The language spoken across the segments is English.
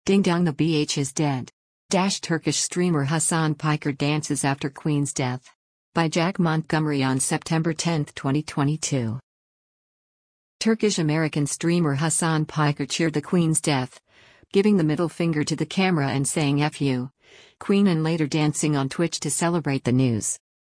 Ding dong, the BH is dead. Turkish streamer Hasan Piker dances after Queen's death. By Jack Montgomery on September 10, 2022. Turkish-American streamer Hasan Piker cheered the Queen's death, giving the middle finger to the camera and saying "F you, Queen," and later dancing on Twitch to celebrate the news.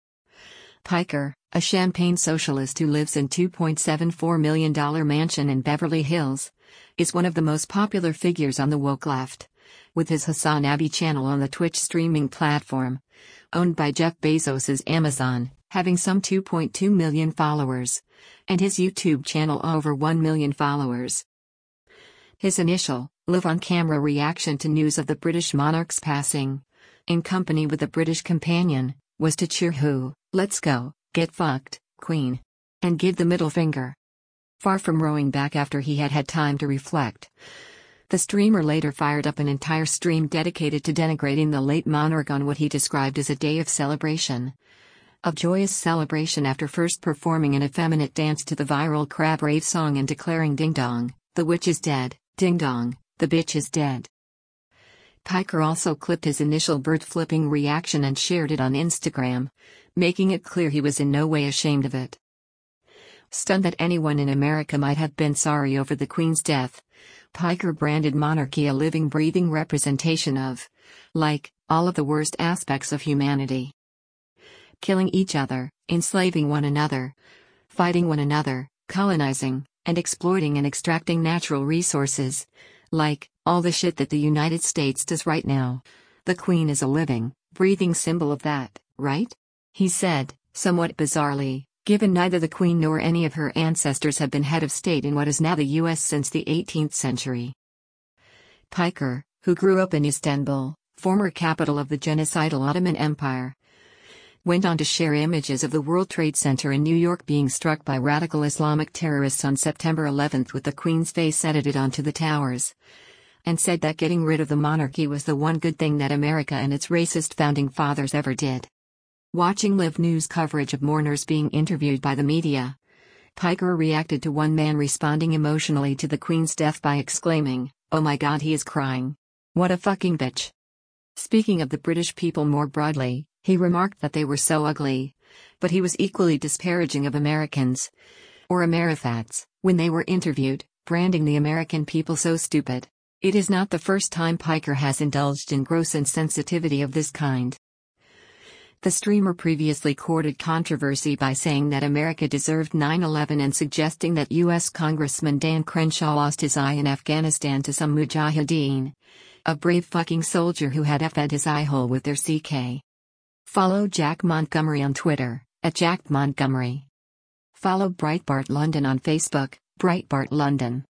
Piker, a Champagne socialist who lives in $2.74 million mansion in Beverly Hills, is one of the most popular figures on the woke left, with his Hasan Abi channel on the Twitch streaming platform, owned by Jeff Bezos's Amazon, having some 2.2 million followers, and his YouTube channel over 1 million followers. His initial, live-on-camera reaction to news of the British monarch's passing, in company with a British companion, was to cheer "Who, let's go, get fucked, Queen," and give the middle finger. Far from rowing back after he had had time to reflect, the streamer later fired up an entire stream dedicated to denigrating the late monarch on what he described as a day of celebration. Of joyous celebration after first performing an effeminate dance to the viral Crab Rave song and declaring "Ding dong, the witch is dead, ding dong, the bitch is dead." Piker also clipped his initial bird-flipping reaction and shared it on Instagram, making it clear he was in no way ashamed of it. Stunned that anyone in America might have been sorry over the Queen's death, Piker branded monarchy a living, breathing representation of, all of the worst aspects of humanity. Killing each other, enslaving one another, fighting one another, colonizing, and exploiting and extracting natural resources. All the shit that the United States does right now. The Queen is a living, breathing symbol of that, right? He said, somewhat bizarrely, given neither the Queen nor any of her ancestors have been head of state in what is now the US since the 18th century. Piker, who grew up in Istanbul, former capital of the genocidal Ottoman Empire, went on to share images of the World Trade Center in New York being struck by radical Islamic terrorists on September 11 with the Queen's face edited onto the towers, and said that getting rid of the monarchy was the one good thing that America and its racist founding fathers ever did. Watching live news coverage of mourners being interviewed by the media, Piker reacted to one man responding emotionally to the Queen's death by exclaiming, "Oh my God, he is crying. What a fucking bitch." Speaking of the British people more broadly, he remarked that they were so ugly, but he was equally disparaging of Americans, or Amerifats, when they were interviewed, branding the American people so stupid. It is not the first time Piker has indulged in gross insensitivity of this kind. The streamer previously courted controversy by saying that America deserved 9/11 and suggesting that U.S. Congressman Dan Crenshaw lost his eye in Afghanistan to some mujahideen, a brave fucking soldier who had fed his eye hole with their CK. Follow Jack Montgomery on Twitter, @JackMontgomery. Follow Breitbart London on Facebook, Breitbart London.